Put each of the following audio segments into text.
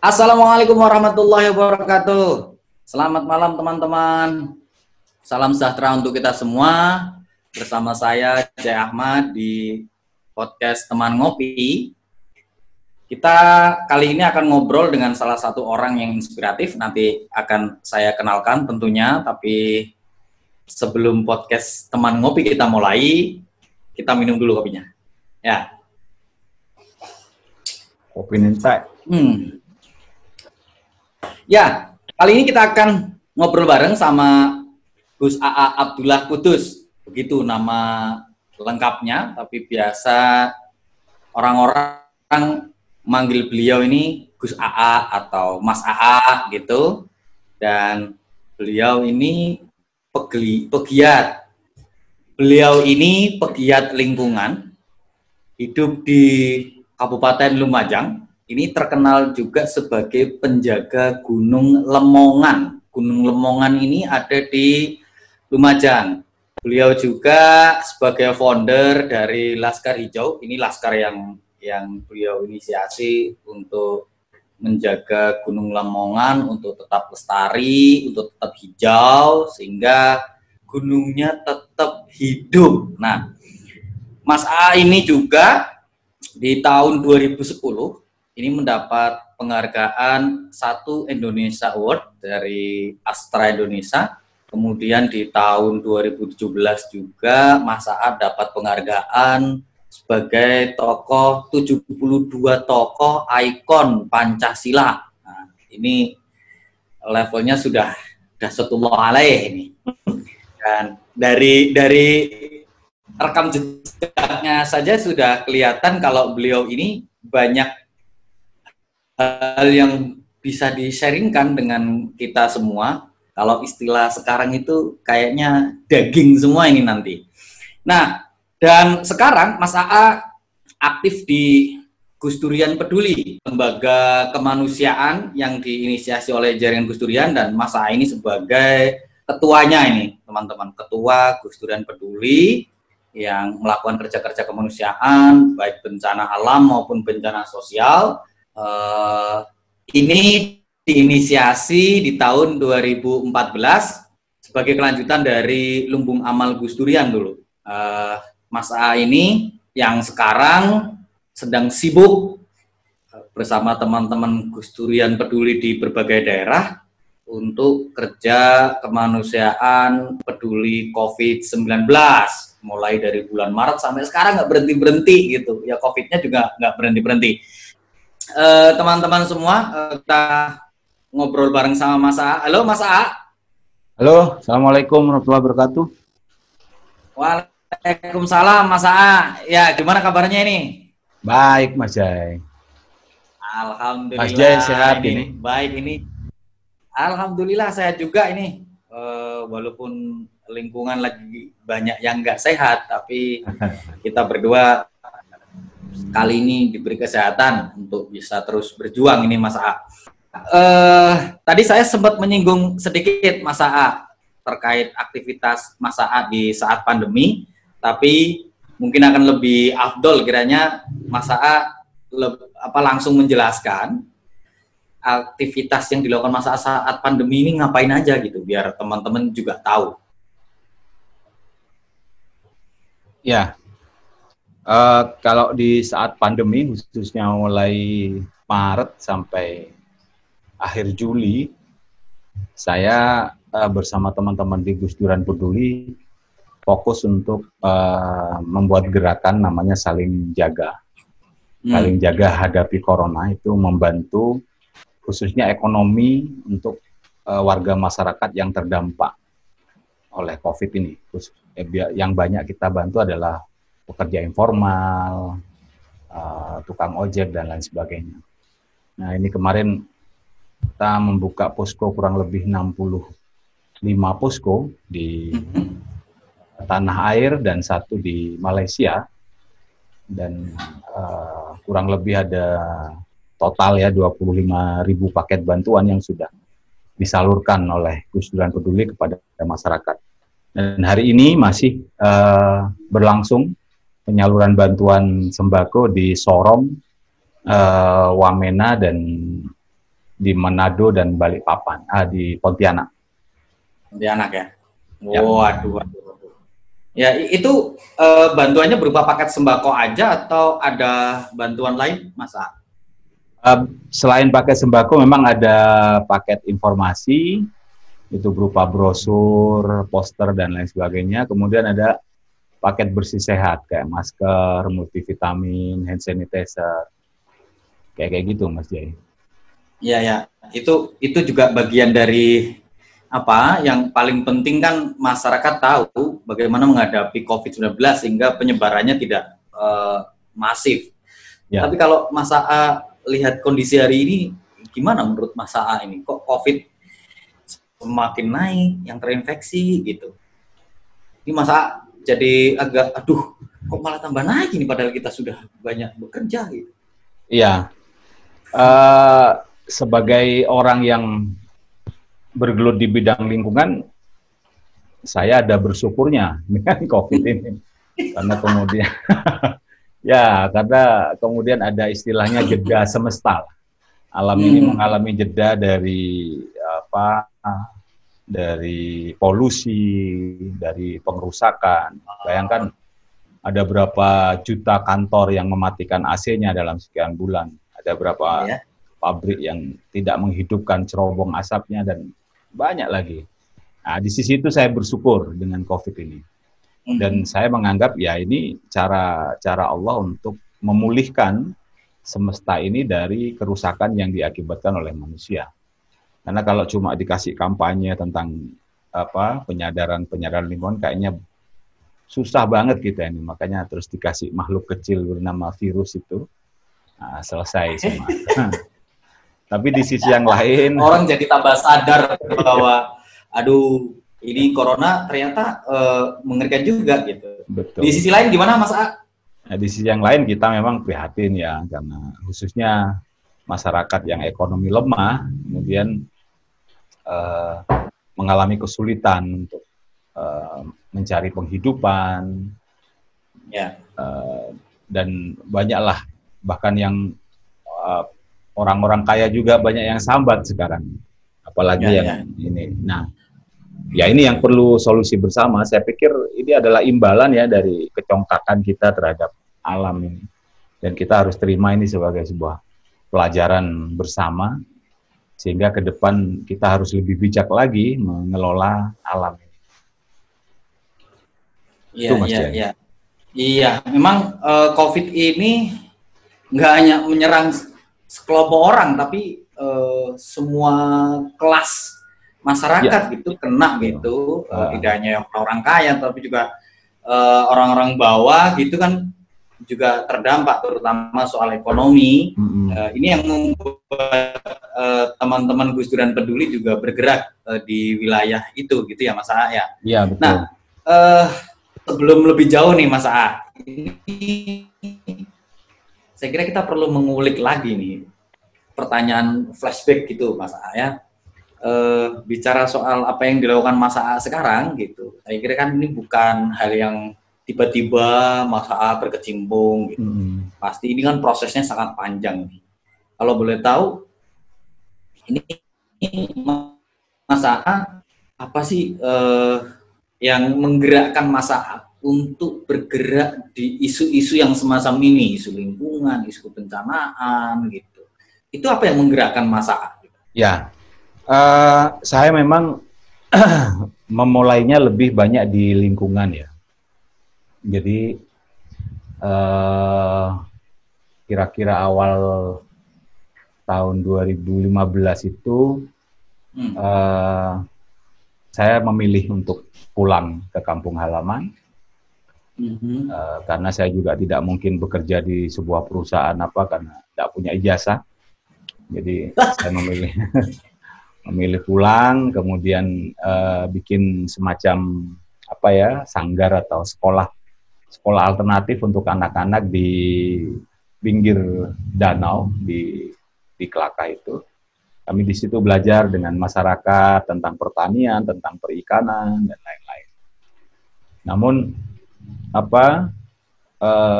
Assalamualaikum warahmatullahi wabarakatuh. Selamat malam teman-teman. Salam sejahtera untuk kita semua. Bersama saya Jay Ahmad di podcast Teman Ngopi. Kita kali ini akan ngobrol dengan salah satu orang yang inspiratif. Nanti akan saya kenalkan tentunya. Tapi sebelum podcast Teman Ngopi kita mulai, kita minum dulu kopinya. Ya. Kopi Ninsa. Ya, kali ini kita akan ngobrol bareng sama Gus AA Abdullah Kudus. Begitu nama lengkapnya, tapi biasa orang-orang manggil beliau ini Gus AA atau Mas AA gitu. Dan beliau ini pegiat. Beliau ini pegiat lingkungan, hidup di Kabupaten Lumajang. Ini terkenal juga sebagai penjaga Gunung Lemongan. Gunung Lemongan ini ada di Lumajang. Beliau juga sebagai founder dari Laskar Hijau. Ini laskar yang beliau inisiasi untuk menjaga Gunung Lemongan untuk tetap lestari, untuk tetap hijau, sehingga gunungnya tetap hidup. Nah, Mas A ini juga di tahun 2010 ini mendapat penghargaan Satu Indonesia Award dari Astra Indonesia. Kemudian di tahun 2017 juga Mas Aad dapat penghargaan sebagai tokoh 72 tokoh ikon Pancasila. Nah, ini levelnya sudah dasyatullah alaih ini. Dan dari rekam jejaknya saja sudah kelihatan kalau beliau ini banyak hal yang bisa di-sharingkan dengan kita semua. Kalau istilah sekarang itu kayaknya daging semua ini nanti. Nah, dan sekarang Mas AA aktif di Gus Durian Peduli, lembaga kemanusiaan yang diinisiasi oleh Jaringan Gus Durian, dan Mas AA ini sebagai ketuanya ini, teman-teman, ketua Gus Durian Peduli yang melakukan kerja-kerja kemanusiaan, baik bencana alam maupun bencana sosial. Ini diinisiasi di tahun 2014 sebagai kelanjutan dari Lumbung Amal Gus Durian dulu. Mas A ini yang sekarang sedang sibuk bersama teman-teman Gus Durian Peduli di berbagai daerah untuk kerja kemanusiaan peduli COVID-19. Mulai dari bulan Maret sampai sekarang nggak berhenti-berhenti gitu. Ya COVID-nya juga nggak berhenti-berhenti. Teman-teman semua, kita ngobrol bareng sama Mas A. Halo Mas A. Halo, Assalamualaikum warahmatullahi wabarakatuh. Waalaikumsalam Mas A. Ya, gimana kabarnya ini? Baik Mas Jai. Alhamdulillah. Mas Jai sehat ini. Baik ini. Alhamdulillah saya juga ini. Walaupun lingkungan lagi banyak yang nggak sehat, tapi kita berdua kali ini diberi kesehatan untuk bisa terus berjuang ini Mas A. Tadi saya sempat menyinggung sedikit Mas A terkait aktivitas Mas A di saat pandemi, tapi mungkin akan lebih afdol kiranya Mas A langsung menjelaskan aktivitas yang dilakukan Mas A saat pandemi ini ngapain aja gitu, biar teman-teman juga tahu. Ya. Kalau di saat pandemi, khususnya mulai Maret sampai akhir Juli, saya bersama teman-teman di Gus Durian Peduli fokus untuk membuat gerakan namanya Saling Jaga. Saling Jaga hadapi Corona, itu membantu khususnya ekonomi untuk warga masyarakat yang terdampak oleh COVID ini. Yang banyak kita bantu adalah pekerja informal, tukang ojek, dan lain sebagainya. Nah, ini kemarin kita membuka posko kurang lebih 65 posko di tanah air dan satu di Malaysia. Dan kurang lebih ada total ya 25.000 paket bantuan yang sudah disalurkan oleh Gus Durian Peduli kepada masyarakat. Dan hari ini masih berlangsung penyaluran bantuan sembako di Sorong, Wamena, dan di Manado dan Balikpapan, di Pontianak. Pontianak ya. Ya. Waduh, waduh, waduh. Ya, itu bantuannya berupa paket sembako aja atau ada bantuan lain, Mas A? Selain paket sembako, memang ada paket informasi, itu berupa brosur, poster, dan lain sebagainya. Kemudian ada paket bersih sehat, kayak masker, multivitamin, hand sanitizer, kayak gitu, Mas Jai. Iya, ya. Itu juga bagian dari apa yang paling penting kan masyarakat tahu bagaimana menghadapi COVID-19 sehingga penyebarannya tidak masif. Ya. Tapi kalau Mas A lihat kondisi hari ini, gimana menurut Mas A ini? Kok COVID semakin naik, yang terinfeksi gitu. Ini Mas A jadi agak, aduh, kok malah tambah naik ini padahal kita sudah banyak bekerja gitu. Iya. Sebagai orang yang bergelut di bidang lingkungan, saya ada bersyukurnya dengan COVID ini. Karena kemudian, ya, karena kemudian ada istilahnya jeda semesta. Alam ini mengalami jeda dari dari polusi, dari pengrusakan. Bayangkan ada berapa juta kantor yang mematikan AC-nya dalam sekian bulan. Ada berapa pabrik yang tidak menghidupkan cerobong asapnya, dan banyak lagi. Nah, di sisi itu saya bersyukur dengan COVID ini. Dan saya menganggap ya ini cara Allah untuk memulihkan semesta ini dari kerusakan yang diakibatkan oleh manusia. Karena kalau cuma dikasih kampanye tentang penyadaran lingkungan, kayaknya susah banget kita ini. Makanya terus dikasih makhluk kecil bernama virus itu, nah, selesai semua. Tapi di sisi yang lain, orang jadi tambah sadar bahwa aduh, ini corona ternyata mengerikan juga gitu. betul. Di sisi lain gimana Mas A? Nah, di sisi yang lain kita memang prihatin ya, karena khususnya masyarakat yang ekonomi lemah, kemudian mengalami kesulitan untuk mencari penghidupan, dan banyaklah bahkan yang orang-orang kaya juga banyak yang sambat sekarang, apalagi yang ini. Nah, ya ini yang perlu solusi bersama. Saya pikir ini adalah imbalan ya dari kecongkakan kita terhadap alam ini, dan kita harus terima ini sebagai sebuah pelajaran bersama, sehingga ke depan kita harus lebih bijak lagi mengelola alam ini. Iya, memang COVID ini nggak hanya menyerang sekelompok orang, tapi semua kelas masyarakat gitu kena gitu. Tidak hanya orang kaya, tapi juga orang-orang bawah gitu kan juga terdampak, terutama soal ekonomi. Ini yang membuat teman-teman Gus Dur dan Peduli juga bergerak di wilayah itu gitu ya Mas A ya. Iya, betul. Nah, sebelum lebih jauh nih Mas A, ini saya kira kita perlu mengulik lagi nih pertanyaan flashback gitu Mas A ya. Bicara soal apa yang dilakukan Mas A sekarang gitu. Saya kira kan ini bukan hal yang tiba-tiba Mas A berkecimpung gitu. Pasti ini kan prosesnya sangat panjang nih. Kalau boleh tahu, ini Mas A apa sih yang menggerakkan Mas A untuk bergerak di isu-isu yang semacam ini, isu lingkungan, isu kebencanaan gitu. Itu apa yang menggerakkan Mas A? Ya, saya memang memulainya lebih banyak di lingkungan ya. Jadi kira-kira awal tahun 2015 itu saya memilih untuk pulang ke kampung halaman. Karena saya juga tidak mungkin bekerja di sebuah perusahaan karena tidak punya ijazah. Jadi saya memilih pulang, kemudian bikin semacam sanggar atau sekolah alternatif untuk anak-anak di pinggir danau di Kelaka itu. Kami di situ belajar dengan masyarakat tentang pertanian, tentang perikanan dan lain-lain. Namun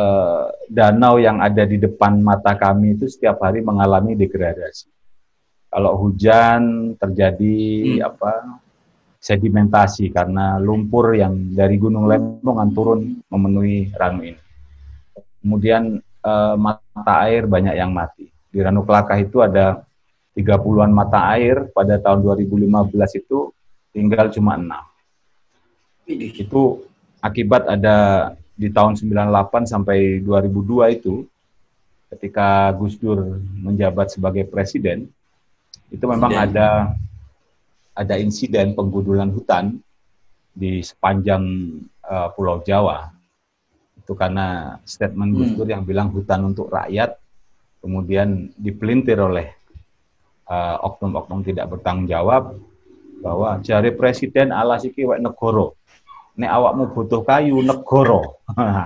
danau yang ada di depan mata kami itu setiap hari mengalami degradasi. Kalau hujan terjadi sedimentasi karena lumpur yang dari Gunung Lemongan turun memenuhi Ranu ini. Kemudian mata air banyak yang mati. Di Ranu Kelakah itu ada 30-an mata air, pada tahun 2015 itu tinggal cuma 6. Itu akibat ada di tahun 98 sampai 2002 itu, ketika Gus Dur menjabat sebagai presiden, itu memang ada insiden penggundulan hutan di sepanjang Pulau Jawa. Itu karena statement Gus Dur yang bilang hutan untuk rakyat, kemudian dipelintir oleh oknum-oknum tidak bertanggung jawab, bahwa jari presiden ala siki wek negoro, nek awakmu butuh kayu negoro.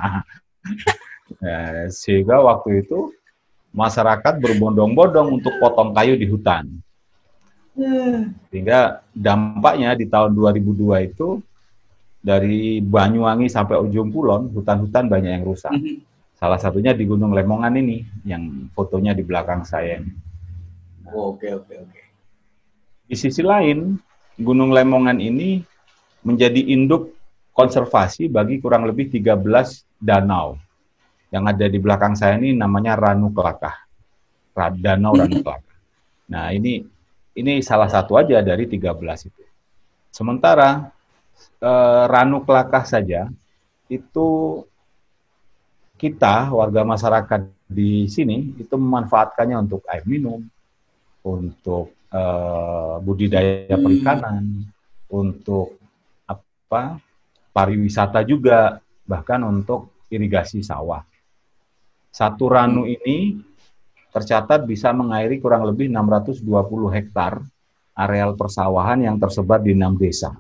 Sehingga waktu itu masyarakat berbondong-bondong untuk potong kayu di hutan. Sehingga dampaknya di tahun 2002 itu, dari Banyuwangi sampai ujung kulon, hutan-hutan banyak yang rusak. Salah satunya di Gunung Lemongan ini, yang fotonya di belakang saya. Oke. Di sisi lain, Gunung Lemongan ini menjadi induk konservasi bagi kurang lebih 13 danau. Yang ada di belakang saya ini namanya Ranu Kelakah. Danau Ranu Kelakah. Nah, ini salah satu aja dari 13 itu. Sementara Ranu Kelakah saja itu kita warga masyarakat di sini itu memanfaatkannya untuk air minum, untuk budidaya perikanan, untuk pariwisata juga, bahkan untuk irigasi sawah. Satu ranu ini tercatat bisa mengairi kurang lebih 620 hektar areal persawahan yang tersebar di 6 desa.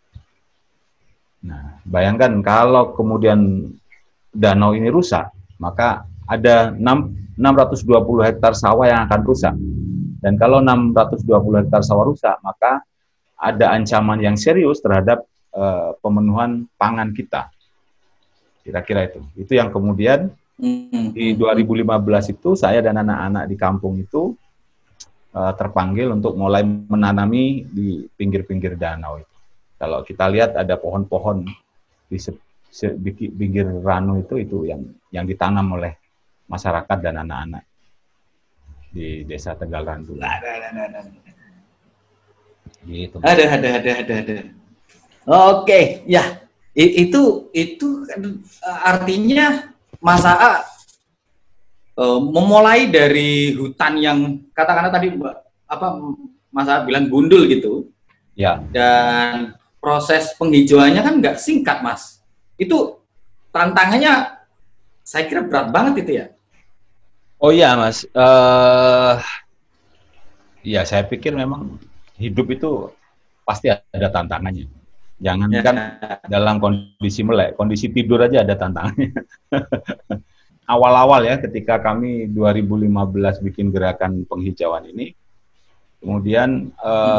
Nah, bayangkan kalau kemudian danau ini rusak, maka ada 620 hektar sawah yang akan rusak. Dan kalau 620 hektar sawah rusak, maka ada ancaman yang serius terhadap pemenuhan pangan kita. Kira-kira itu. Itu yang kemudian di 2015 itu saya dan anak-anak di kampung itu terpanggil untuk mulai menanami di pinggir-pinggir danau itu. Kalau kita lihat ada pohon-pohon di pinggir ranu itu yang ditanam oleh masyarakat dan anak-anak di Desa Tegal Randu. Gitu. Ada. Oke, ya. Itu artinya Mas AA memulai dari hutan yang katakanlah tadi Mas AA bilang gundul gitu. Ya. Dan proses penghijauannya kan nggak singkat, Mas. Itu tantangannya saya kira berat banget itu ya. Oh iya, Mas. Ya, saya pikir memang hidup itu pasti ada tantangannya. Jangankan dalam kondisi melek, kondisi tidur aja ada tantangannya. Awal-awal ya, ketika kami 2015 bikin gerakan penghijauan ini, kemudian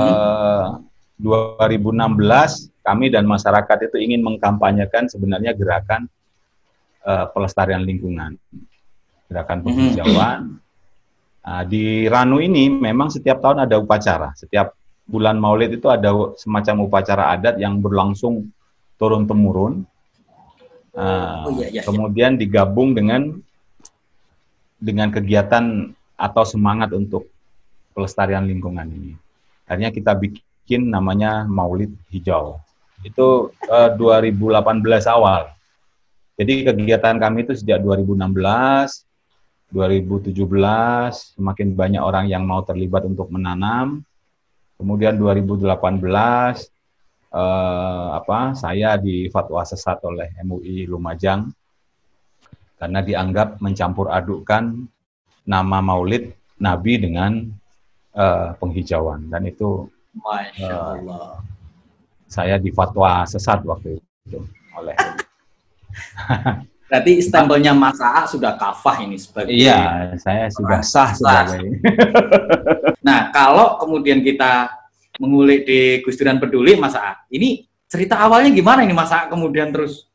2016 kami dan masyarakat itu ingin mengkampanyekan sebenarnya gerakan pelestarian lingkungan, gerakan penghijauan. Di Ranu ini memang setiap tahun ada upacara, setiap bulan Maulid itu ada semacam upacara adat yang berlangsung turun-temurun. Kemudian digabung dengan kegiatan atau semangat untuk pelestarian lingkungan ini. Akhirnya kita bikin namanya Maulid Hijau. Itu 2018 awal. Jadi kegiatan kami itu sejak 2016, 2017 semakin banyak orang yang mau terlibat untuk menanam. Kemudian 2018 saya difatwa sesat oleh MUI Lumajang karena dianggap mencampur adukkan nama Maulid Nabi dengan penghijauan, dan itu Masya Allah. Saya difatwa sesat waktu itu oleh. Berarti stempelnya Mas AA sudah kafah ini sebagai. Iya, saya sudah sah sebagai. Nah, kalau kemudian kita mengulik di Gus Duran Peduli, Mas AA, ini cerita awalnya gimana ini Mas AA kemudian terus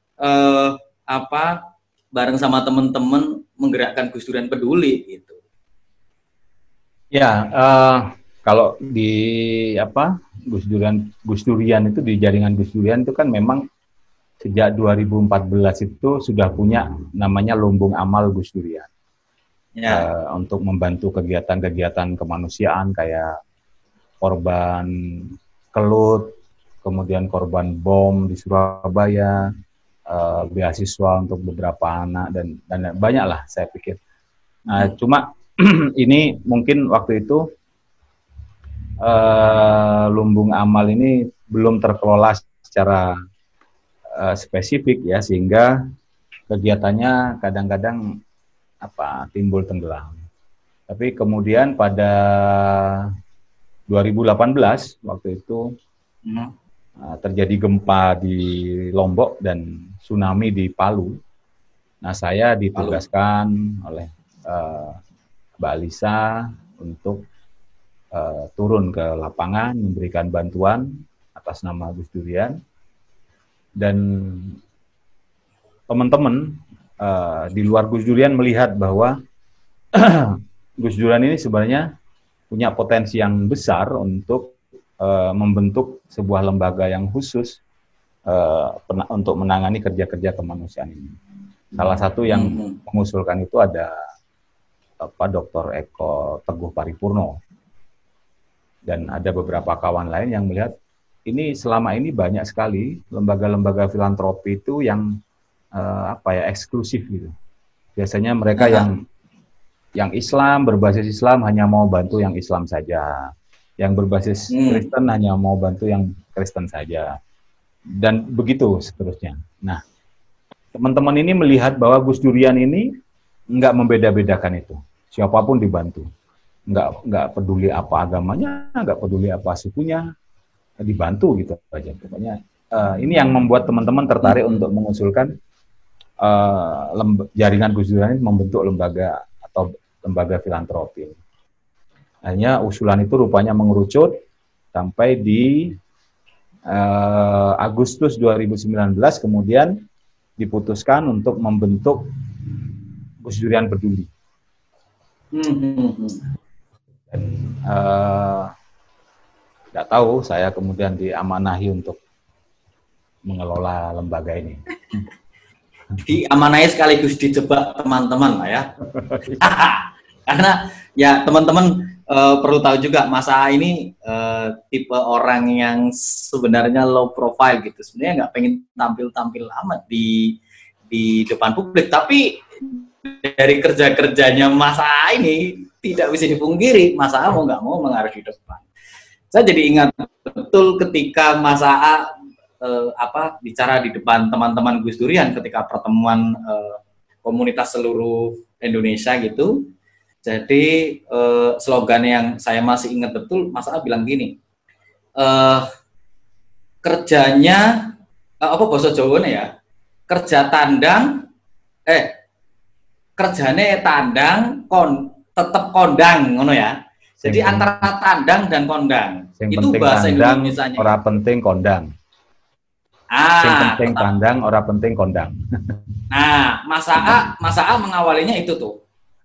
bareng sama teman-teman menggerakkan Gus Duran Peduli gitu? Ya, kalau di apa Gus Durian itu di jaringan Gus Durian itu kan memang sejak 2014 itu sudah punya namanya Lumbung Amal Gus Durian. Ya. Untuk membantu kegiatan-kegiatan kemanusiaan kayak korban kelut, kemudian korban bom di Surabaya, beasiswa untuk beberapa anak dan banyak lah saya pikir. Cuma ini mungkin waktu itu Lumbung Amal ini belum terkelola secara spesifik ya, sehingga kegiatannya kadang-kadang timbul tenggelam. Tapi kemudian pada 2018 waktu itu terjadi gempa di Lombok dan tsunami di Palu. Nah, saya ditugaskan oleh Mbak Alisa untuk turun ke lapangan memberikan bantuan atas nama Gus Durian, dan teman-teman di luar Gus Durian melihat bahwa Gus Durian ini sebenarnya punya potensi yang besar untuk membentuk sebuah lembaga yang khusus untuk menangani kerja-kerja kemanusiaan ini. Salah satu yang mengusulkan itu ada Dr. Eko Teguh Paripurno. Dan ada beberapa kawan lain yang melihat ini selama ini banyak sekali lembaga-lembaga filantropi itu yang eksklusif gitu. Biasanya mereka yang Islam, berbasis Islam hanya mau bantu yang Islam saja. Yang berbasis Kristen hanya mau bantu yang Kristen saja. Dan begitu seterusnya. Nah, teman-teman ini melihat bahwa Gus Durian ini nggak membeda-bedakan itu. Siapapun dibantu. Nggak peduli apa agamanya, nggak peduli apa sukunya, dibantu gitu aja. Pokoknya ini yang membuat teman-teman tertarik untuk mengusulkan jaringan Gus Durian ini membentuk lembaga atau lembaga filantropi. Hanya usulan itu rupanya mengerucut sampai di Agustus 2019 kemudian diputuskan untuk membentuk Gus Durian Peduli. Dan nggak tahu, saya kemudian diamanahi untuk mengelola lembaga ini. Diamanahi sekaligus dijebak teman-teman lah ya. Karena ya teman-teman perlu tahu juga Mas A ini tipe orang yang sebenarnya low profile gitu. Sebenarnya nggak pengen tampil-tampil amat di depan publik, tapi dari kerja-kerjanya Mas A ini tidak bisa dipungkiri, Mas A mau nggak mau mengarah di depan. Saya jadi ingat betul ketika Mas A bicara di depan teman-teman Gus Durian ketika pertemuan komunitas seluruh Indonesia gitu. Jadi slogan yang saya masih ingat betul, Mas A bilang gini, kerjanya bahasa Jawanya ya, kerjane tandang tetep kondang ngono ya. Jadi antara tandang dan kondang. Itu bahasa Indonesianya. Ora penting kondang. Yang penting tandang, ora penting kondang. Nah, Mas A mengawalinya itu tuh.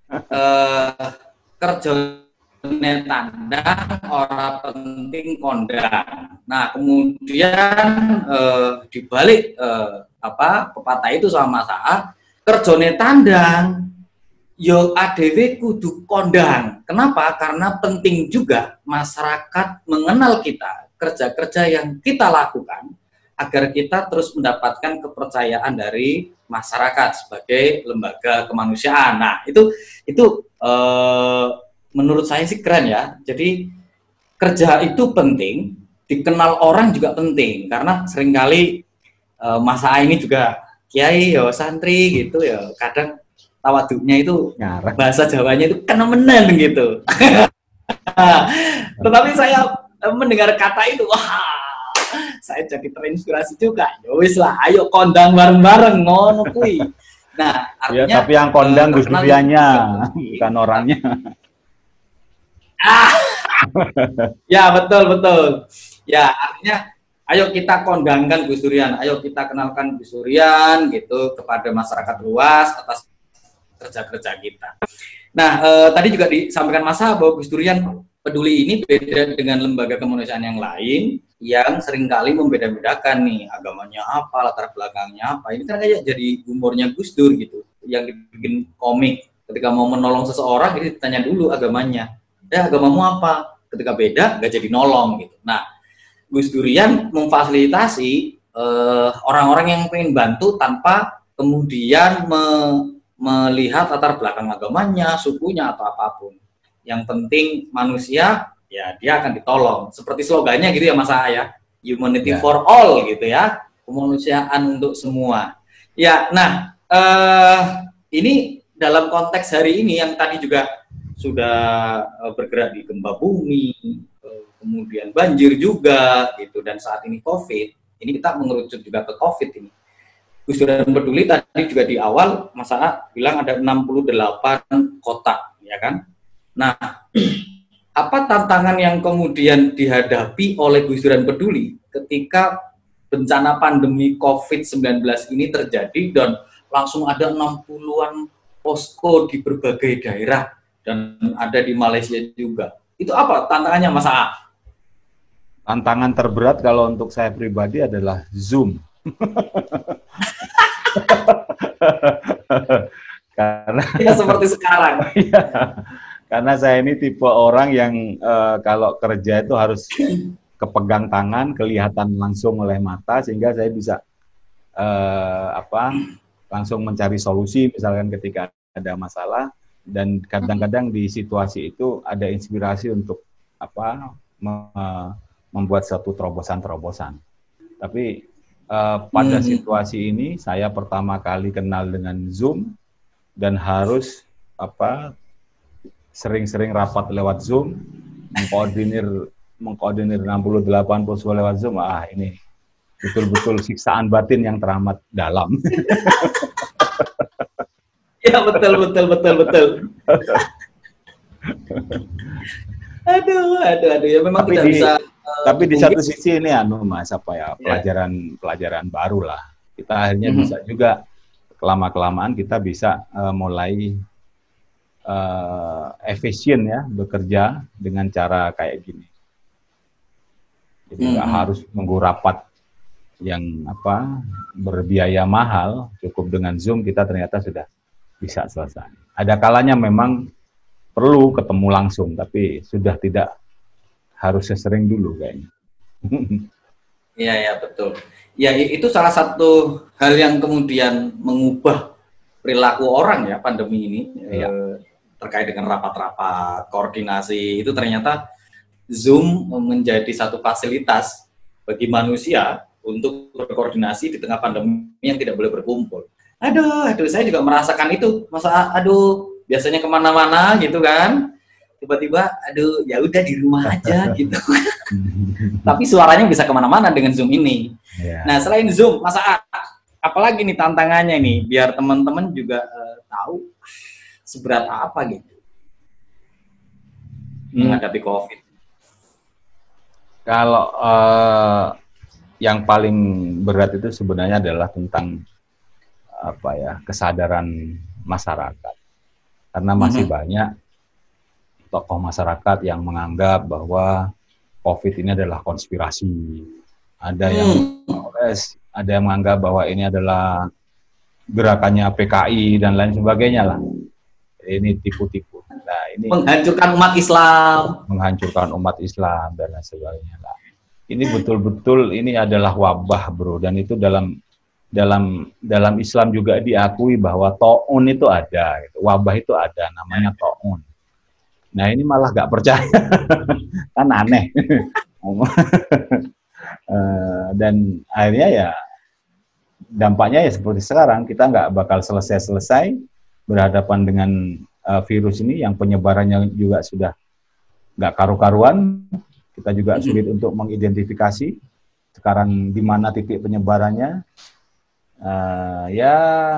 Kerjane tandang, ora penting kondang. Nah, kemudian dibalik pepatah itu sama Mas A, kerjane tandang, yo ADW kudu kondang. Kenapa? Karena penting juga masyarakat mengenal kita, kerja-kerja yang kita lakukan, agar kita terus mendapatkan kepercayaan dari masyarakat sebagai lembaga kemanusiaan. Nah, itu menurut saya sih keren ya. Jadi kerja itu penting, dikenal orang juga penting, karena seringkali Mas A ini juga kiai ya santri gitu ya, kadang tawaduknya itu bahasa Jawanya itu kenemenan gitu. Tetapi saya mendengar kata itu, wah, saya jadi terinspirasi juga. Ya wis lah, ayo kondang bareng-bareng ngono kuwi. Nah, artinya ya, tapi yang kondang Gus Duriannya, bukan orangnya. Ya, betul. Ya, artinya ayo kita kondangkan Gus Durian, ayo kita kenalkan Gus Durian gitu kepada masyarakat luas atas kerja-kerja kita. Nah, tadi juga disampaikan Mas A bahwa Gus Durian Peduli ini beda dengan lembaga kemanusiaan yang lain yang seringkali membeda-bedakan nih agamanya apa, latar belakangnya apa. Ini kan kayak jadi humornya Gus Dur gitu, yang dibikin komik. Ketika mau menolong seseorang, jadi ditanya dulu agamanya. Agamamu apa? Ketika beda, nggak jadi nolong gitu. Nah, Gus Durian memfasilitasi orang-orang yang pengen bantu tanpa kemudian melihat latar belakang agamanya, sukunya atau apapun. Yang penting manusia, ya dia akan ditolong. Seperti slogannya gitu ya Mas ya, humanity for all gitu ya, kemanusiaan untuk semua. Ya, nah ini dalam konteks hari ini yang tadi juga sudah bergerak di gempa bumi, kemudian banjir juga gitu, dan saat ini COVID. Ini kita mengerucut juga ke COVID ini. Gus Dur Peduli tadi juga di awal Mas bilang ada 68 kota, ya kan? Nah, apa tantangan yang kemudian dihadapi oleh Gus Dur Peduli ketika bencana pandemi COVID-19 ini terjadi dan langsung ada 60-an posko di berbagai daerah dan ada di Malaysia juga. Itu apa tantangannya Mas A? Tantangan terberat kalau untuk saya pribadi adalah Zoom. Karena ya, seperti sekarang. Ya, karena saya ini tipe orang yang kalau kerja itu harus kepegang tangan, kelihatan langsung oleh mata, sehingga saya bisa langsung mencari solusi, misalkan ketika ada masalah, dan kadang-kadang di situasi itu ada inspirasi untuk membuat satu terobosan-terobosan. Tapi pada situasi ini saya pertama kali kenal dengan Zoom dan harus sering-sering rapat lewat Zoom, mengkoordinir 68 posko lewat Zoom. Ini betul-betul siksaan batin yang teramat dalam. Ya, betul. Aduh, ya memang tidak bisa. Tapi di satu sisi ini Mas, pelajaran baru lah. Kita akhirnya bisa juga kelama-kelamaan kita bisa mulai efisien ya bekerja dengan cara kayak gini. Jadi nggak harus nunggu rapat yang berbiaya mahal, cukup dengan Zoom kita ternyata sudah bisa selesai. Ada kalanya memang perlu ketemu langsung, tapi sudah tidak harus sesering dulu kayaknya. Iya, betul. Ya, itu salah satu hal yang kemudian mengubah perilaku orang ya, pandemi ini. Terkait dengan rapat-rapat, koordinasi, itu ternyata Zoom menjadi satu fasilitas bagi manusia untuk berkoordinasi di tengah pandemi yang tidak boleh berkumpul. Aduh, saya juga merasakan itu. Biasanya kemana-mana gitu kan, tiba-tiba ya udah di rumah aja gitu. Tapi suaranya bisa kemana-mana dengan Zoom ini. Nah, selain Zoom, Mas apalagi nih tantangannya nih biar teman-teman juga tahu seberat apa gitu menghadapi COVID. Kalau yang paling berat itu sebenarnya adalah tentang kesadaran masyarakat. Karena masih banyak tokoh masyarakat yang menganggap bahwa COVID ini adalah konspirasi. Ada yang menganggap bahwa ini adalah gerakannya PKI dan lain sebagainya lah. Ini tipu-tipu. Nah, ini menghancurkan umat Islam dan lain sebagainya lah. Ini betul-betul ini adalah wabah, bro, dan itu dalam Islam juga diakui bahwa ta'un itu ada, gitu. Wabah itu ada, namanya ta'un. Nah, ini malah nggak percaya, kan aneh. Dan akhirnya ya dampaknya ya seperti sekarang, kita nggak bakal selesai berhadapan dengan virus ini yang penyebarannya juga sudah nggak karu-karuan. Kita juga sulit untuk mengidentifikasi sekarang di mana titik penyebarannya. Ya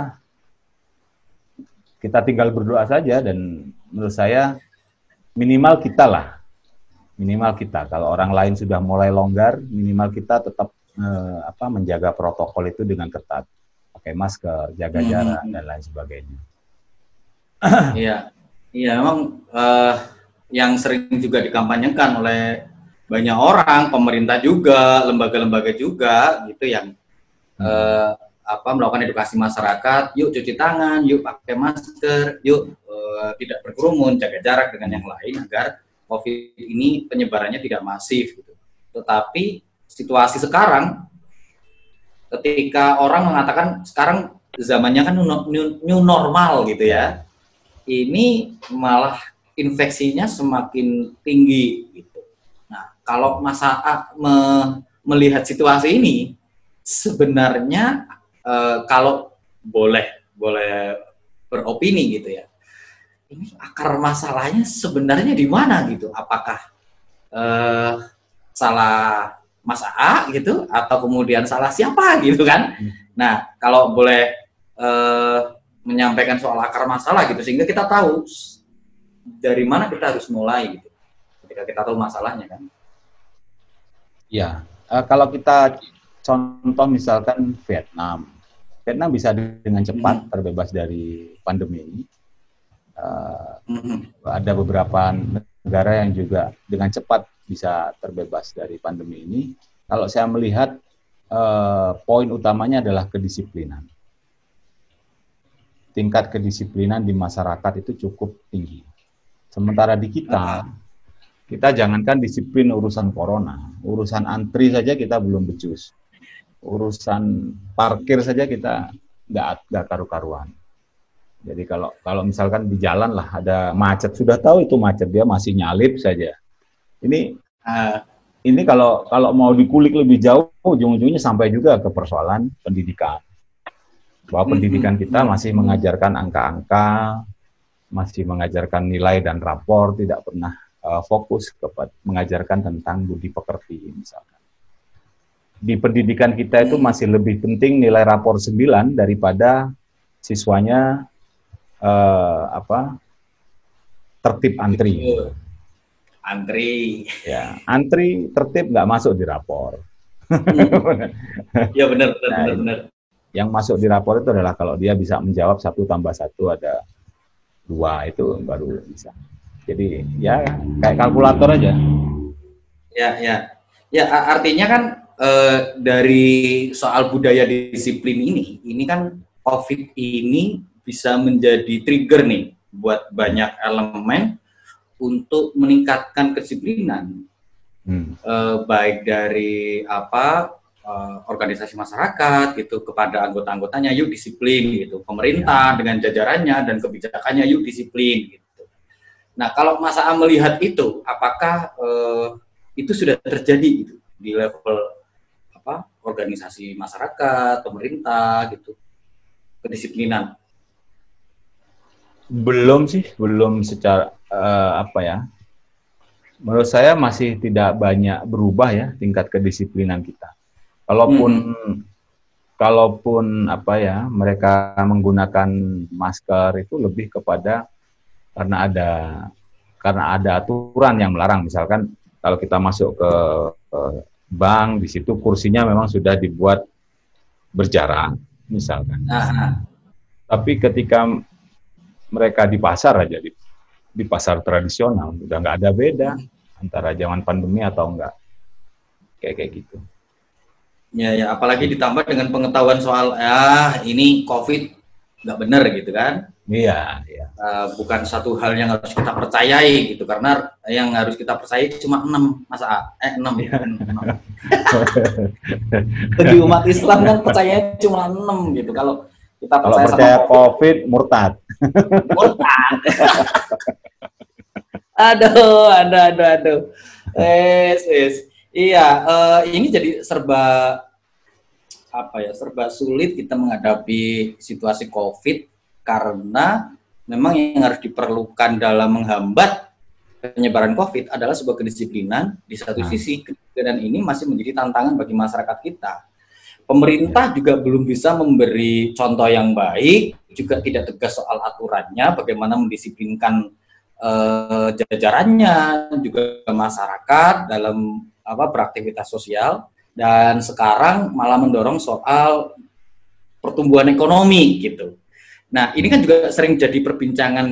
kita tinggal berdoa saja, dan menurut saya minimal kita kalau orang lain sudah mulai longgar, minimal kita tetap menjaga protokol itu dengan ketat, pakai masker, jaga jarak dan lain sebagainya. Iya memang yang sering juga dikampanyekan oleh banyak orang, pemerintah juga, lembaga-lembaga juga gitu yang melakukan edukasi masyarakat, yuk cuci tangan, yuk pakai masker, yuk tidak berkerumun, jaga jarak dengan yang lain agar COVID ini penyebarannya tidak masif gitu. Tetapi situasi sekarang ketika orang mengatakan sekarang zamannya kan new normal gitu ya, ini malah infeksinya semakin tinggi gitu. Nah, kalau Mas A melihat situasi ini, sebenarnya kalau boleh beropini gitu ya, ini akar masalahnya sebenarnya di mana gitu? Apakah salah Mas A gitu, atau kemudian salah siapa gitu kan? Nah, kalau boleh menyampaikan soal akar masalah gitu, sehingga kita tahu dari mana kita harus mulai gitu, ketika kita tahu masalahnya kan. Ya, kalau kita contoh misalkan Vietnam bisa dengan cepat terbebas dari pandemi ini. Ada beberapa negara yang juga dengan cepat bisa terbebas dari pandemi ini. Kalau saya melihat poin utamanya adalah kedisiplinan. Tingkat kedisiplinan di masyarakat itu cukup tinggi. Sementara di kita jangankan disiplin urusan corona, urusan antri saja kita belum becus. Urusan parkir saja kita nggak karu-karuan. Jadi kalau misalkan di jalan lah ada macet, sudah tahu itu macet, dia masih nyalip saja. Ini kalau mau dikulik lebih jauh, ujung-ujungnya sampai juga ke persoalan pendidikan. Bahwa pendidikan kita masih mengajarkan angka-angka, masih mengajarkan nilai dan rapor, tidak pernah fokus kepada mengajarkan tentang budi pekerti misalkan. Di pendidikan kita itu masih lebih penting nilai rapor 9 daripada siswanya tertib antri. Ya, antri tertib nggak masuk di rapor. Ya benar. Yang masuk di rapor itu adalah kalau dia bisa menjawab 1 tambah 1 ada 2, itu baru bisa. Jadi ya kayak kalkulator aja. Ya artinya kan dari soal budaya disiplin ini kan COVID ini bisa menjadi trigger nih buat banyak elemen untuk meningkatkan kedisiplinan, baik dari organisasi masyarakat gitu kepada anggota-anggotanya, yuk disiplin gitu, pemerintah dengan jajarannya dan kebijakannya yuk disiplin gitu. Nah, kalau Mas A melihat itu, apakah itu sudah terjadi gitu di level organisasi masyarakat, pemerintah gitu, kedisiplinan? Belum secara menurut saya masih tidak banyak berubah ya tingkat kedisiplinan kita. Kalaupun mereka menggunakan masker itu lebih kepada karena ada aturan yang melarang. Misalkan kalau kita masuk ke bank, di situ kursinya memang sudah dibuat berjarak misalkan. Tapi ketika mereka di pasar aja, di pasar tradisional, udah nggak ada beda antara zaman pandemi atau enggak. Kayak gitu. Ya, apalagi ditambah dengan pengetahuan soal ini COVID nggak benar gitu kan? Iya. Bukan satu hal yang harus kita percayai gitu, karena yang harus kita percayai cuma 6, Mas A. 6. Bagi umat Islam kan percayanya cuma 6 gitu. Kalau kita percaya COVID, murtad. Murtad. Aduh. Iya, ini jadi serba sulit kita menghadapi situasi COVID, karena memang yang harus diperlukan dalam menghambat penyebaran COVID adalah sebuah kedisiplinan. Di satu sisi, kedisiplinan ini masih menjadi tantangan bagi masyarakat kita. Pemerintah juga belum bisa memberi contoh yang baik, juga tidak tegas soal aturannya, bagaimana mendisiplinkan jajarannya, juga masyarakat dalam beraktivitas sosial, dan sekarang malah mendorong soal pertumbuhan ekonomi gitu. Nah, ini kan juga sering jadi perbincangan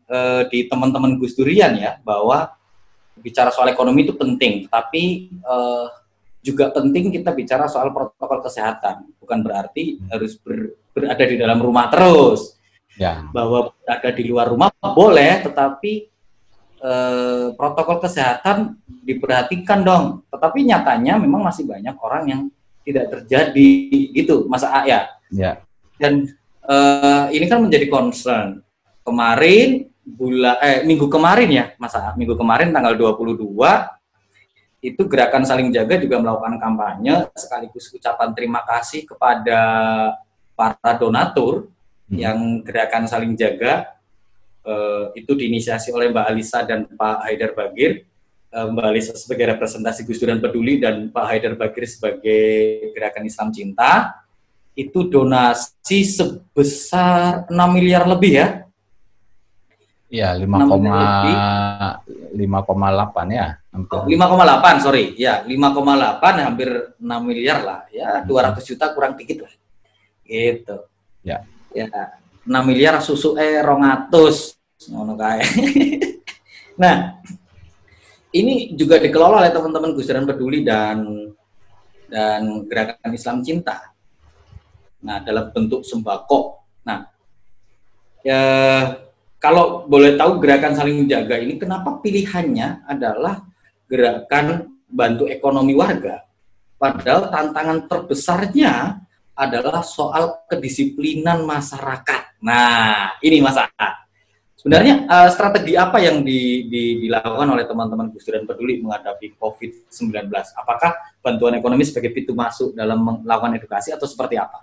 di teman-teman Gus Durian ya, bahwa bicara soal ekonomi itu penting, tapi juga penting kita bicara soal protokol kesehatan. Bukan berarti harus berada di dalam rumah terus. Ya. Bahwa berada di luar rumah boleh, tetapi protokol kesehatan diperhatikan dong. Tetapi nyatanya memang masih banyak orang yang tidak terjadi gitu, Mas A ya. Ya. Dan ini kan menjadi concern. Kemarin minggu kemarin ya, Mas A, minggu kemarin tanggal 22 itu Gerakan Saling Jaga juga melakukan kampanye sekaligus ucapan terima kasih kepada para donatur yang Gerakan Saling Jaga itu diinisiasi oleh Mbak Alisa dan Pak Haidar Bagir. Mbak Alisa sebagai representasi Gus Durian Peduli dan Pak Haidar Bagir sebagai Gerakan Islam Cinta. Itu donasi sebesar 6 miliar lebih ya. Iya, 5,8 ya. 5,8, sorry. Ya, 5,8 hampir 6 miliar lah. Ya, 200 juta kurang dikit lah. Gitu. Ya. Ya, 6 miliar susu 200 ngono kae. Nah, ini juga dikelola oleh teman-teman Gus Durian Peduli dan Gerakan Islam Cinta. Nah, dalam bentuk sembako. Nah, ya kalau boleh tahu Gerakan Saling Jaga ini kenapa pilihannya adalah gerakan bantu ekonomi warga? Padahal tantangan terbesarnya adalah soal kedisiplinan masyarakat. Nah, ini Mas A. Sebenarnya strategi apa yang dilakukan oleh teman-teman Gus Durian Peduli menghadapi COVID-19? Apakah bantuan ekonomi sebagai pintu masuk dalam melakukan edukasi atau seperti apa?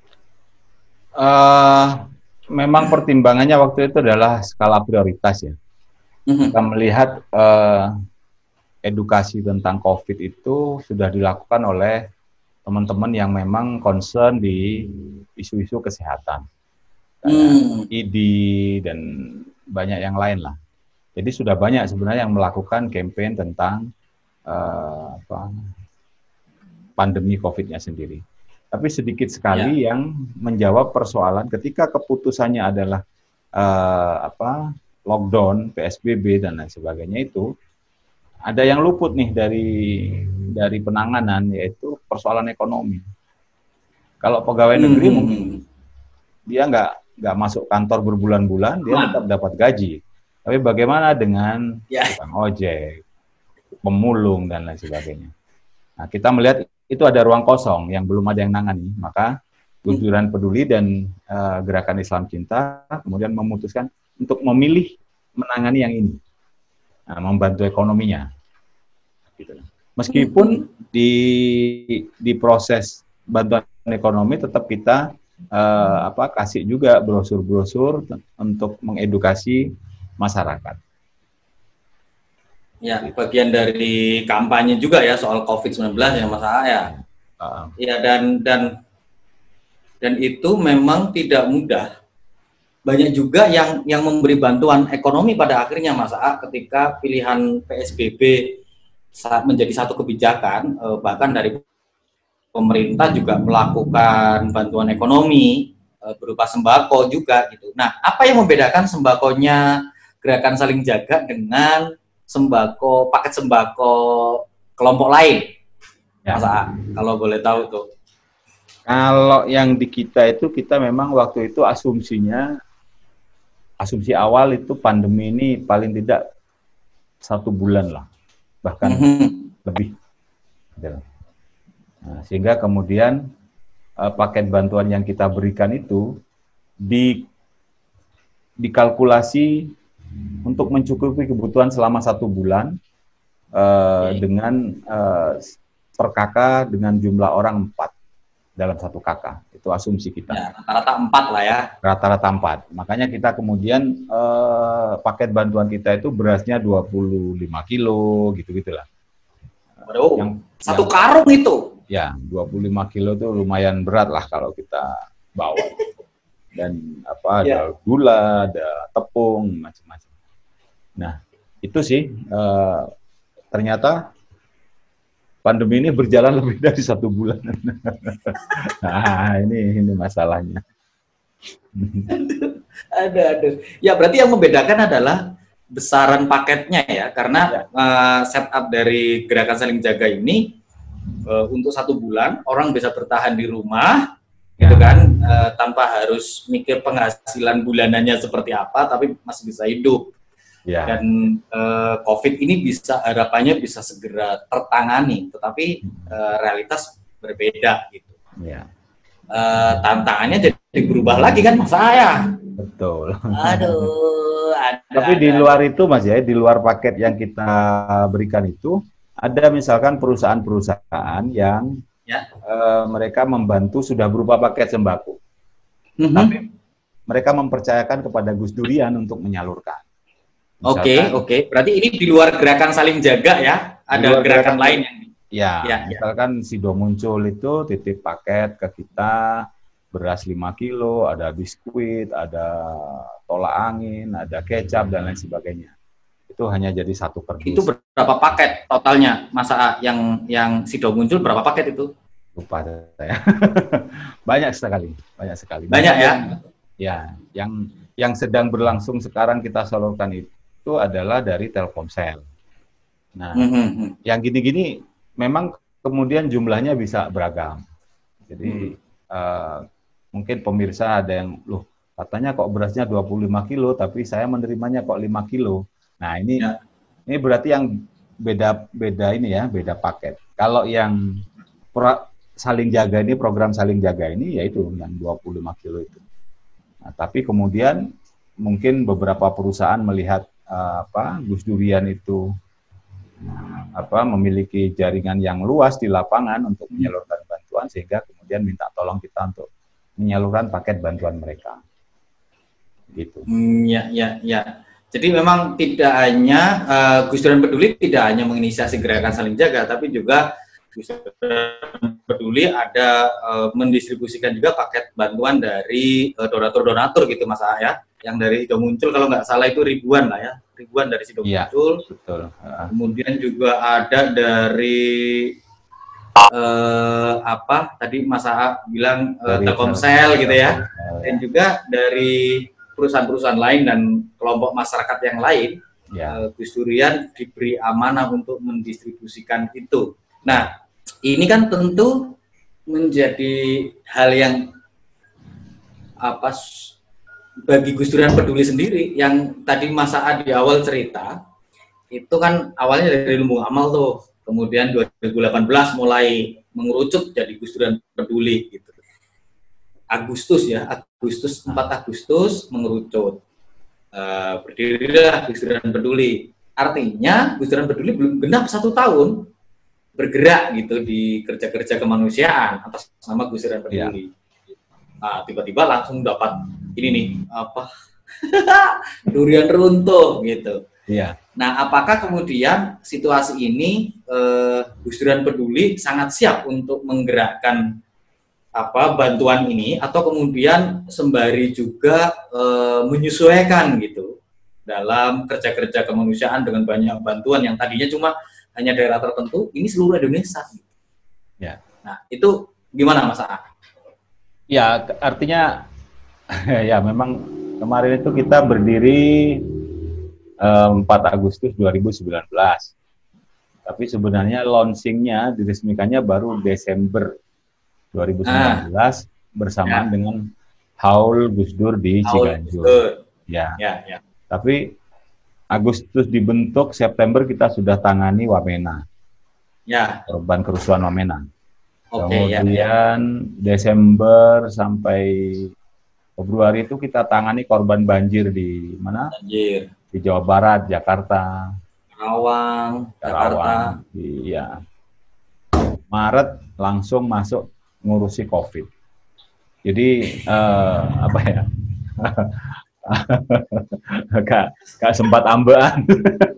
Memang pertimbangannya waktu itu adalah skala prioritas ya. Kita melihat edukasi tentang COVID itu sudah dilakukan oleh teman-teman yang memang concern di isu-isu kesehatan, ID dan banyak yang lain lah. Jadi sudah banyak sebenarnya yang melakukan campaign tentang pandemi COVID-nya sendiri. Tapi sedikit sekali yang menjawab persoalan ketika keputusannya adalah lockdown, PSBB dan lain sebagainya itu ada yang luput nih dari penanganan, yaitu persoalan ekonomi. Kalau pegawai negeri mungkin dia nggak masuk kantor berbulan-bulan, dia tetap dapat gaji. Tapi bagaimana dengan tukang ojek, pemulung dan lain sebagainya. Nah, kita melihat itu ada ruang kosong yang belum ada yang nangani, maka Gus Durian Peduli dan Gerakan Islam Cinta kemudian memutuskan untuk memilih menangani yang ini, membantu ekonominya. Gitu. Meskipun di proses bantuan ekonomi tetap kita kasih juga brosur-brosur untuk mengedukasi masyarakat. Ya, bagian dari kampanye juga ya soal COVID-19 ya Mas A ya. Ya dan itu memang tidak mudah. Banyak juga yang memberi bantuan ekonomi pada akhirnya Mas A ketika pilihan PSBB saat menjadi satu kebijakan, bahkan dari pemerintah juga melakukan bantuan ekonomi berupa sembako juga gitu. Nah, apa yang membedakan sembakonya Gerakan Saling Jaga dengan paket sembako kelompok lain? Mas A, kalau boleh tahu tuh. Kalau yang di kita itu, kita memang waktu itu asumsi awal itu pandemi ini paling tidak 1 bulan lah, bahkan lebih. Nah, sehingga kemudian paket bantuan yang kita berikan itu dikalkulasi untuk mencukupi kebutuhan selama 1 bulan dengan per kakak dengan jumlah orang 4 dalam 1 kakak. Itu asumsi kita. Ya, rata-rata 4 lah ya. Rata-rata 4. Makanya kita kemudian paket bantuan kita itu berasnya 25 kilo, gitu-gitulah. Waduh, 1 karung itu. Ya, 25 kilo itu lumayan berat lah kalau kita bawa. Dan ada gula, ada tepung, macam-macam. Nah, itu sih ternyata pandemi ini berjalan lebih dari 1 bulan. Nah, ini masalahnya. Aduh. Ya berarti yang membedakan adalah besaran paketnya ya, karena setup dari gerakan saling jaga ini untuk 1 bulan orang bisa bertahan di rumah, gitu kan, tanpa harus mikir penghasilan bulanannya seperti apa, tapi masih bisa hidup. Dan COVID ini harapannya bisa segera tertangani, tetapi realitas berbeda gitu. Tantangannya jadi berubah lagi kan Mas saya. Betul. Aduh, Tapi di luar itu Mas ya, di luar paket yang kita berikan itu, ada misalkan perusahaan-perusahaan yang mereka membantu sudah berupa paket sembako. Tapi mereka mempercayakan kepada Gus Durian untuk menyalurkan. Oke. Berarti ini di luar gerakan saling jaga ya? Ada gerakan lain yang... misalkan Sido muncul itu titip paket ke kita, beras 5 kilo, ada biskuit, ada tolak angin, ada kecap, dan lain sebagainya. Itu hanya jadi 1 kardus. Itu berapa paket totalnya, Masa yang Sido muncul berapa paket itu? Lupa saya. Banyak sekali. Banyak ya? Ya, yang sedang berlangsung sekarang kita salurkan itu adalah dari Telkomsel. Nah, yang gini-gini memang kemudian jumlahnya bisa beragam. Jadi mungkin pemirsa ada yang, loh katanya kok berasnya 25 kilo, tapi saya menerimanya kok 5 kilo. Nah ini berarti yang beda ini ya, beda paket. Kalau yang saling jaga ini, program saling jaga ini, yaitu yang 25 kilo itu. Nah, tapi kemudian mungkin beberapa perusahaan melihat Gus Durian itu memiliki jaringan yang luas di lapangan untuk menyalurkan bantuan, sehingga kemudian minta tolong kita untuk menyalurkan paket bantuan mereka. Gitu. Ya. Jadi memang tidak hanya Gus Durian Peduli tidak hanya menginisiasi gerakan saling jaga, tapi juga Gus Durian Peduli ada mendistribusikan juga paket bantuan dari donatur gitu Mas ya. Yang dari Sido muncul kalau nggak salah itu ribuan dari Sido muncul. Betul. Kemudian juga ada dari tadi Mas A bilang Telkomsel gitu ya, dan juga dari perusahaan-perusahaan lain dan kelompok masyarakat yang lain. Gus Durian diberi amanah untuk mendistribusikan itu. Nah, ini kan tentu menjadi hal yang bagi Gus Durian Peduli sendiri, yang tadi Mas A di awal cerita itu kan awalnya dari Lumbung Amal tuh, kemudian 2018 mulai mengerucut jadi Gus Durian Peduli gitu. 4 Agustus mengerucut, berdirilah Gus Durian Peduli. Artinya Gus Durian Peduli belum genap 1 tahun bergerak gitu di kerja-kerja kemanusiaan atas nama Gus Durian Peduli. Nah, tiba-tiba langsung dapat ini nih durian runtuh gitu. Nah, apakah kemudian situasi ini Gus Durian Peduli sangat siap untuk menggerakkan bantuan ini, atau kemudian sembari juga menyesuaikan gitu dalam kerja-kerja kemanusiaan dengan banyak bantuan yang tadinya cuma hanya daerah tertentu, ini seluruh Indonesia. Nah, itu gimana Mas A? Ya, artinya ya memang kemarin itu kita berdiri 4 Agustus 2019. Tapi sebenarnya launchingnya, diresmikannya baru Desember 2019 bersamaan dengan Haul Gus Dur di Ciganjur. Tapi Agustus dibentuk, September kita sudah tangani Wamena. Korban kerusuhan Wamena. Kemudian Desember sampai Februari itu kita tangani korban banjir di mana? Di Jawa Barat, Jakarta, Karawang, Jakarta. Maret langsung masuk ngurusi COVID. Jadi gak sempat ambean.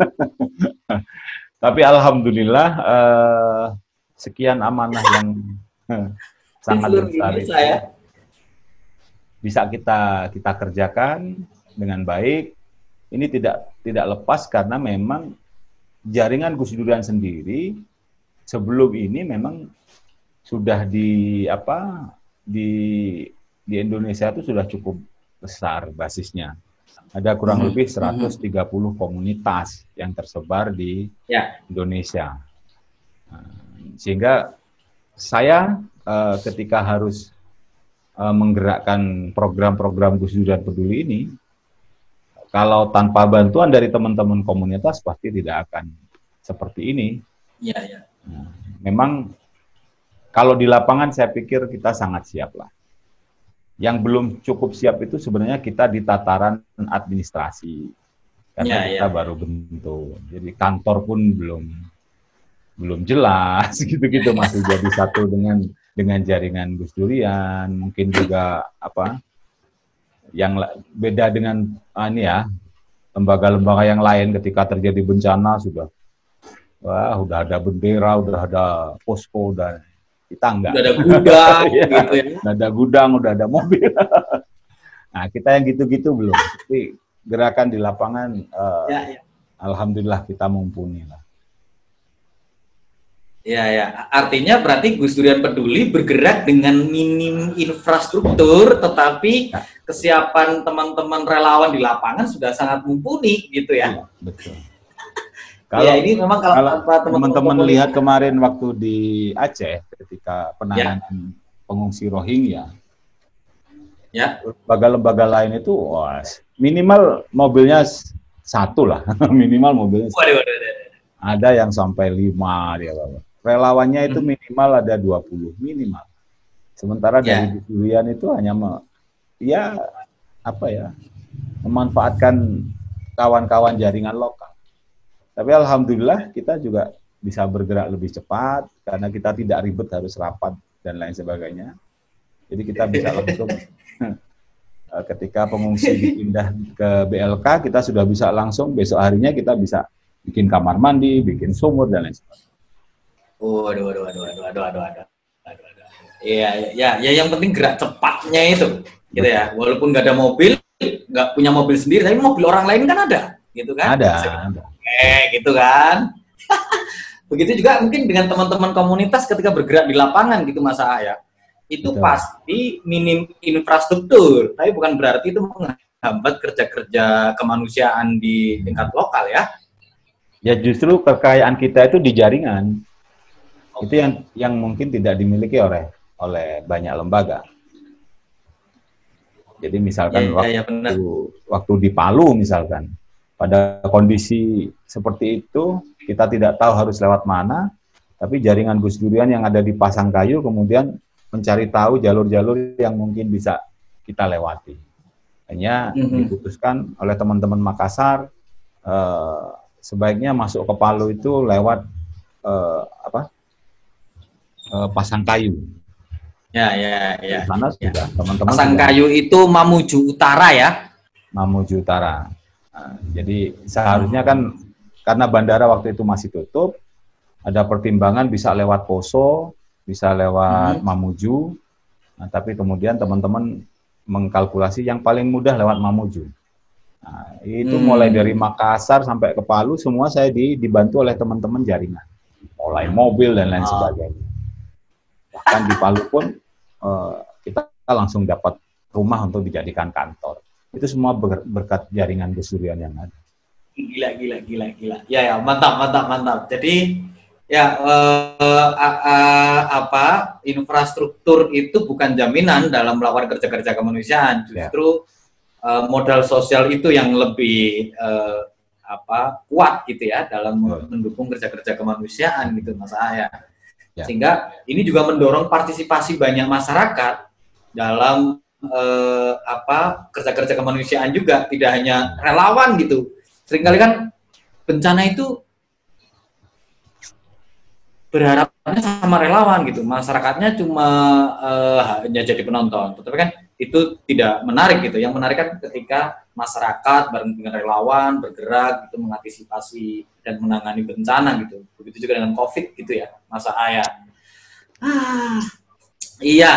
Tapi alhamdulillah sekian amanah yang sangat besar itu bisa kita kerjakan dengan baik. Ini tidak lepas karena memang jaringan Gus Durian sendiri sebelum ini memang sudah di Indonesia itu sudah cukup besar basisnya. Ada kurang lebih 130 komunitas yang tersebar di Indonesia. Sehingga saya ketika harus menggerakkan program-program Gus Dur dan Peduli ini, kalau tanpa bantuan dari teman-teman komunitas pasti tidak akan seperti ini. Iya. Memang kalau di lapangan saya pikir kita sangat siap lah. Yang belum cukup siap itu sebenarnya kita di tataran administrasi. Karena kita baru bentuk. Jadi kantor pun belum jelas gitu-gitu, masih jadi satu dengan jaringan Gus Durian. Mungkin juga yang beda dengan lembaga-lembaga yang lain ketika terjadi bencana sudah ada bendera, udah ada posko, dan kita enggak. Udah ada gudang gitu ya. Udah ada gudang, udah ada mobil. Nah, kita yang gitu-gitu belum. Tapi gerakan di lapangan alhamdulillah kita mumpuni lah. Ya. Artinya berarti Gus Durian Peduli bergerak dengan minim infrastruktur, tetapi kesiapan teman-teman relawan di lapangan sudah sangat mumpuni, gitu ya. Iya, betul. Kalau ini memang kalau teman-teman lihat kemarin waktu di Aceh ketika penanganan pengungsi Rohingya, lembaga-lembaga lain itu minimal mobilnya satu lah, minimal mobilnya. Waduh. Ada yang sampai 5 dia bawa. Relawannya itu minimal ada 20 minimal. Sementara dari Durian itu hanya memanfaatkan kawan-kawan jaringan lokal. Tapi alhamdulillah kita juga bisa bergerak lebih cepat karena kita tidak ribet harus rapat dan lain sebagainya. Jadi kita bisa langsung ketika pengungsi dipindah ke BLK, kita sudah bisa langsung besok harinya kita bisa bikin kamar mandi, bikin sumur dan lain sebagainya. Waduh. Iya, yang penting gerak cepatnya itu, gitu ya. Walaupun nggak ada mobil, nggak punya mobil sendiri, tapi mobil orang lain kan ada, gitu kan? Ada. Gitu kan? Begitu juga mungkin dengan teman-teman komunitas ketika bergerak di lapangan, gitu Mas Aa ya. Itu pasti minim infrastruktur, tapi bukan berarti itu menghambat kerja-kerja kemanusiaan di tingkat lokal ya. Ya justru kekayaan kita itu di jaringan. Itu yang mungkin tidak dimiliki oleh banyak lembaga. Jadi misalkan waktu di Palu misalkan, pada kondisi seperti itu kita tidak tahu harus lewat mana, tapi jaringan Gus Durian yang ada di Pasangkayu kemudian mencari tahu jalur-jalur yang mungkin bisa kita lewati. Hanya diputuskan oleh teman-teman Makassar, sebaiknya masuk ke Palu itu lewat Pasangkayu. Ya. Sana sudah teman-teman. Pasangkayu itu Mamuju Utara ya? Mamuju Utara. Nah, jadi seharusnya kan karena bandara waktu itu masih tutup, ada pertimbangan bisa lewat Poso, bisa lewat Mamuju. Nah, tapi kemudian teman-teman mengkalkulasi yang paling mudah lewat Mamuju. Nah, itu mulai dari Makassar sampai ke Palu semua saya dibantu oleh teman-teman jaringan, mulai mobil dan lain sebagainya. Bahkan di Palu pun kita langsung dapat rumah untuk dijadikan kantor. Itu semua berkat jaringan Gus Durian yang ada. Gila. Ya, mantap. Jadi ya infrastruktur itu bukan jaminan dalam melakukan kerja-kerja kemanusiaan. Justru modal sosial itu yang lebih kuat gitu ya dalam mendukung kerja-kerja kemanusiaan gitu Mas Aya. Sehingga ini juga mendorong partisipasi banyak masyarakat dalam kerja-kerja kemanusiaan juga, tidak hanya relawan gitu. Seringkali kan bencana itu berharapnya sama relawan gitu, masyarakatnya cuma hanya jadi penonton. Tetapi kan itu tidak menarik gitu. Yang menarik kan ketika masyarakat bareng dengan relawan bergerak gitu mengantisipasi dan menangani bencana gitu. Begitu juga dengan COVID gitu ya, masa ayah. Iya.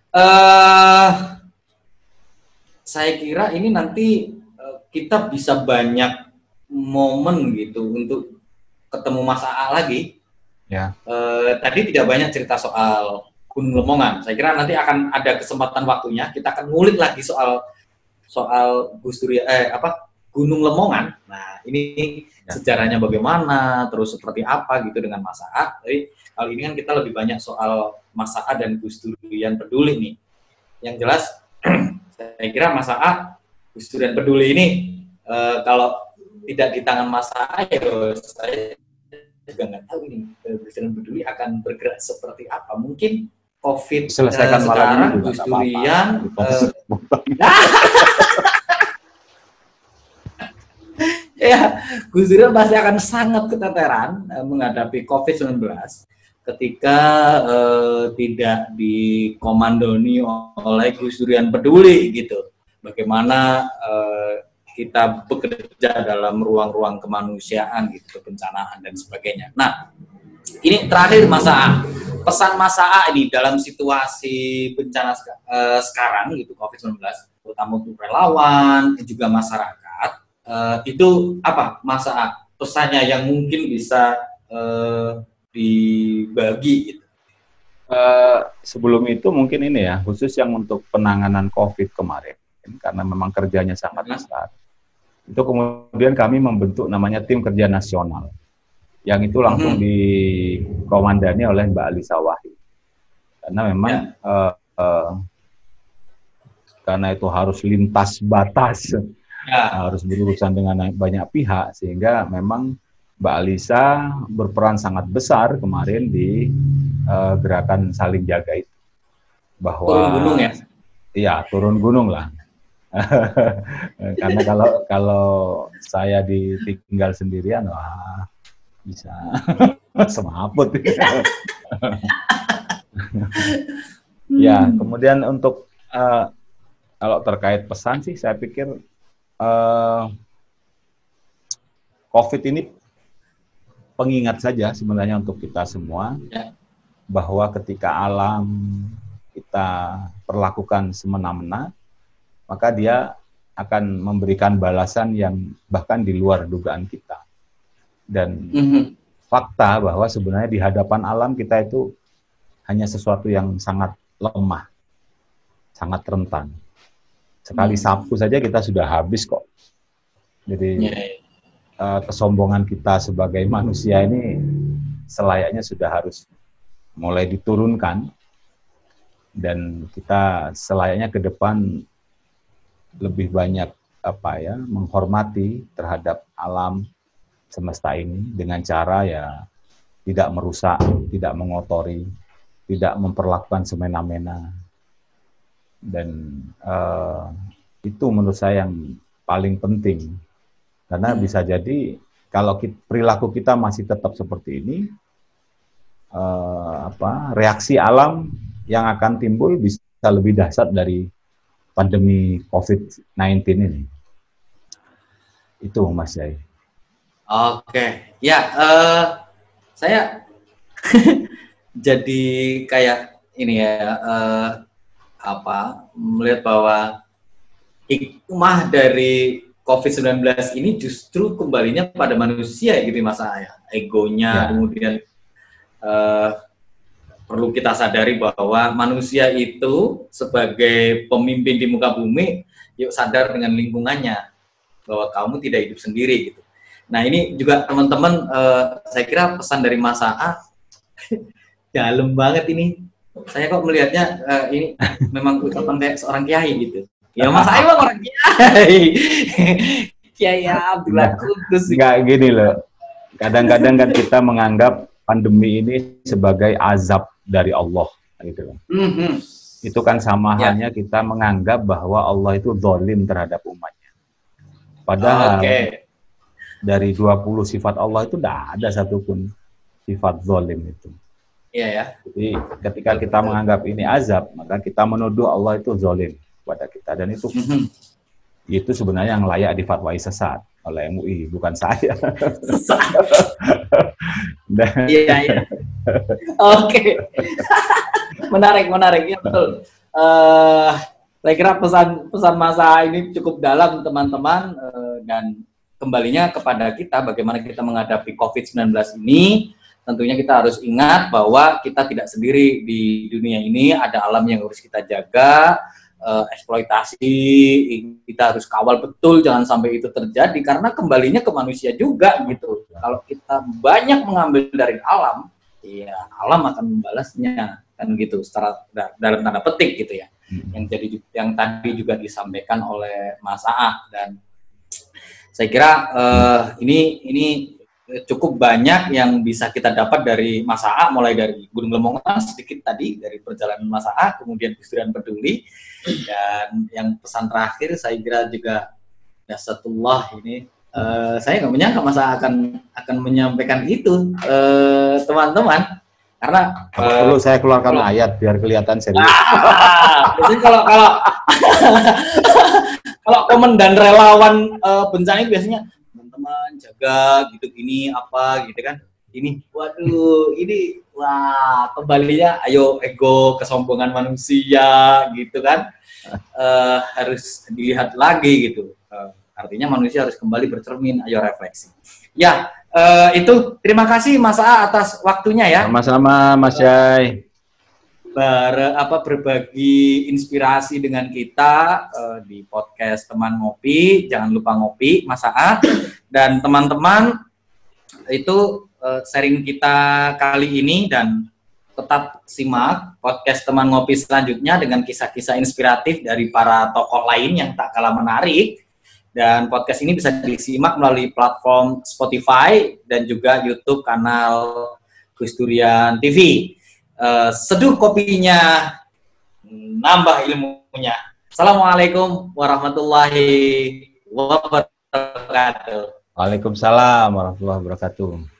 Saya kira ini nanti kita bisa banyak momen gitu untuk ketemu Mas AA lagi. Ya. Tadi tidak banyak cerita soal Gunung Lemongan. Saya kira nanti akan ada kesempatan waktunya kita akan ngulik lagi soal soal Gunung Lemongan. Nah, ini sejarahnya bagaimana, terus seperti apa gitu dengan Mas AA. Jadi kali ini kan kita lebih banyak soal Mas AA dan Gus Durian Peduli nih. Yang jelas, saya kira Mas AA, Gus Durian Peduli ini kalau tidak di tangan Mas AA, ya saya juga nggak tahu nih Gus Durian Peduli akan bergerak seperti apa. Mungkin COVID sekarang Gus Durian ya, Gus Durian pasti akan sangat keteteran menghadapi COVID-19 ketika tidak dikomandoni oleh Gus Durian Peduli gitu. Bagaimana kita bekerja dalam ruang-ruang kemanusiaan gitu, kebencanaan dan sebagainya. Nah, ini terakhir Mas AA. Pesan Mas AA ini dalam situasi bencana sekarang gitu, COVID-19, terutama untuk relawan dan juga masyarakat. Itu apa Mas AA pesannya yang mungkin bisa dibagi gitu? Sebelum itu mungkin ini ya, khusus yang untuk penanganan COVID kemarin, karena memang kerjanya sangat besar, itu kemudian kami membentuk namanya tim kerja nasional, yang itu langsung dikomandani oleh Mbak Alisa Wahid, karena memang karena itu harus lintas batas, harus berurusan dengan banyak pihak, sehingga memang Mbak Alisa berperan sangat besar kemarin di gerakan saling jaga itu. Bahwa turun gunung ya? Iya, turun gunung lah. Karena kalau saya ditinggal sendirian, wah bisa semaput. Ya, kemudian untuk kalau terkait pesan sih, saya pikir COVID ini pengingat saja sebenarnya untuk kita semua, bahwa ketika alam kita perlakukan semena-mena, maka dia akan memberikan balasan yang bahkan di luar dugaan kita. Dan fakta bahwa sebenarnya di hadapan alam kita itu hanya sesuatu yang sangat lemah, sangat rentan. Sekali sapu saja kita sudah habis kok. Jadi kesombongan kita sebagai manusia ini selayaknya sudah harus mulai diturunkan, dan kita selayaknya ke depan lebih banyak menghormati terhadap alam semesta ini dengan cara ya tidak merusak, tidak mengotori, tidak memperlakukan semena-mena. Dan itu menurut saya yang paling penting, karena bisa jadi kalau perilaku kita masih tetap seperti ini, reaksi alam yang akan timbul bisa lebih dahsyat dari pandemi COVID-19 ini. Itu Mas Jai. Oke, ya saya jadi kayak ini ya, melihat bahwa hikmah dari COVID-19 ini justru kembalinya pada manusia gitu Mas Aya. Egonya kemudian perlu kita sadari bahwa manusia itu sebagai pemimpin di muka bumi, yuk sadar dengan lingkungannya bahwa kamu tidak hidup sendiri gitu. Nah ini juga teman-teman, saya kira pesan dari Mas AA dalam banget ini. Saya kok melihatnya ini memang ucapan kayak seorang kiai gitu. Ya Mas AA emang orang kiai. Kiai Abdullah Kudus. Enggak gini loh. Kadang-kadang kan kita menganggap pandemi ini sebagai azab dari Allah gitu. Itu kan sama halnya kita menganggap bahwa Allah itu zalim terhadap umatnya. Padahal dari 20 sifat Allah itu tidak ada satupun sifat zalim itu. Iya ya. Jadi ketika kita menganggap ini azab, maka kita menuduh Allah itu zalim kepada kita, dan itu sebenarnya yang layak difatwai sesat oleh MUI, bukan saya. Iya. Oke. Menarik ya betul. Saya kira pesan Mas AA ini cukup dalam teman-teman, dan kembalinya kepada kita bagaimana kita menghadapi COVID-19 ini. Tentunya kita harus ingat bahwa kita tidak sendiri di dunia ini, ada alam yang harus kita jaga, eksploitasi, kita harus kawal betul jangan sampai itu terjadi karena kembalinya ke manusia juga gitu. Kalau kita banyak mengambil dari alam, ya alam akan membalasnya kan gitu secara dalam tanda petik gitu ya. Yang tadi juga disampaikan oleh Mas Aa, dan saya kira ini cukup banyak yang bisa kita dapat dari Mas Aa, mulai dari Gunung Lemongan sedikit tadi, dari perjalanan Mas Aa, kemudian Gus Durian Peduli, dan yang pesan terakhir saya kira juga Dasatullah ini, saya nggak menyangka Mas Aa akan menyampaikan itu, teman-teman, karena perlu saya keluarkan ayat biar kelihatan serius. Jadi kalau kalau komandan relawan bencana ini biasanya teman-teman jaga gitu, ini apa gitu kan, ini waduh ini wah kembalinya ayo ego kesombongan manusia gitu kan, harus dilihat lagi gitu, artinya manusia harus kembali bercermin, ayo refleksi ya. Itu terima kasih Mas A atas waktunya ya. Sama-sama Mas Jai. Berbagi inspirasi dengan kita di podcast Teman Ngopi. Jangan lupa ngopi, Mas Aat. Dan teman-teman, itu sharing kita kali ini, dan tetap simak podcast Teman Ngopi selanjutnya dengan kisah-kisah inspiratif dari para tokoh lain yang tak kalah menarik. Dan podcast ini bisa disimak melalui platform Spotify dan juga YouTube kanal Gus Durian TV. Seduh kopinya, nambah ilmunya. Assalamualaikum warahmatullahi wabarakatuh. Waalaikumsalam warahmatullahi wabarakatuh.